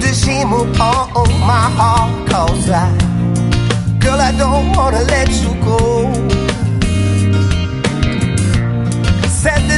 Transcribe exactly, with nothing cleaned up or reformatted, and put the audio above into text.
the shame upon my heart, cause I, girl, I don't wanna let you go. Said